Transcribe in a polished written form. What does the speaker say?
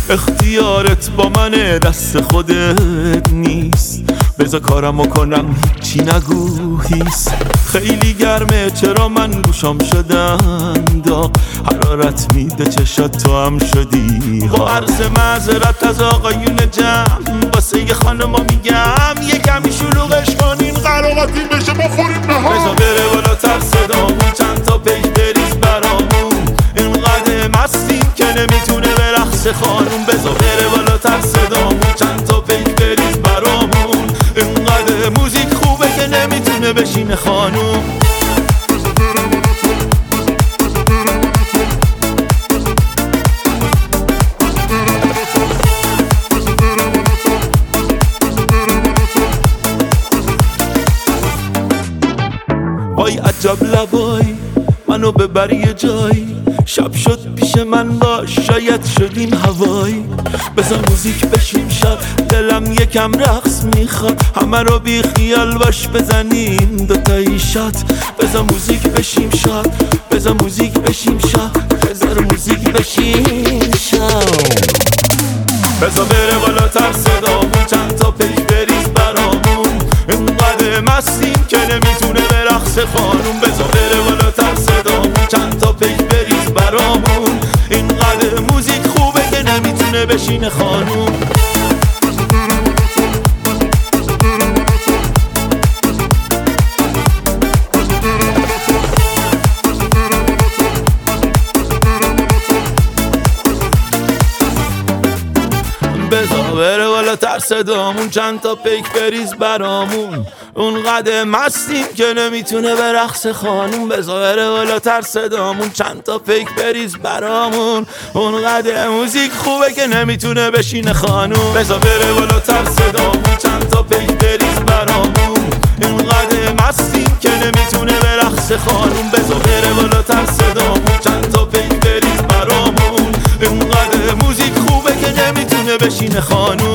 اختیارت با منه، دست خودت نیست. بذار کارمو کنم، هیچی نگو هیس. خیلی گرمه چرا من گوشام شدم داغ، حرارت میده چشات تو هم شدی. با عرض معذرت از آقایون جمع، واسه یه خانما میگم یه کمی شلوغش کنین، قراقاتی بشه بخوریم نهار. بذار بره بالاتر صدامون، چند تا پیک بریز برامون. اینقدر مستیم که نمیتونه به رقص خانوم. بذار بره بالاتر صدامون، چند تا پیک بریز برامون. اینقدر موزیک خوبه که نمیتونه بشینه خانوم. وای عجب لبای منو ببری یه جایی، شب شد پیش من باش، شاید شدیم هوایی. بذار موزیک بشیم شب، دلم یکم رقص میخواد. همه رو بی خیال باش بزنیم دوتایی شات. بذار موزیک بشیم شب، بذار موزیک بشیم شب، بذار موزیک بشیم شب. بذار بره بالاتر صدامون، چند تا پیک بریز برامون. اینقدر مستیم که نمیتونه به رقص خانوم. بذار بره بالاتر صدامون، چند تا پیک بریز برامون. اینقدر موزیک خوبه که نمیتونه بشینه خانوم. بذار بره بالاتر صدامون، چند تا پیک بریز برامون. اونقدر مستیم که نمیتونه به رقص خانوم. بذار بره بالاتر صدامون، چند تا پیک بریز برامون. اونقدر موزیک خوبه که نمیتونه بشینه خانوم. بذار بره بالاتر صدامون، چند تا پیک بریز برامون. اینقدر مستیم که نمیتونه به رقص خانوم. بذار بره بالاتر صدامون، چند تا پیک بریز برامون. اینقدر موزیک خوبه که نمیتونه بشینه خانوم.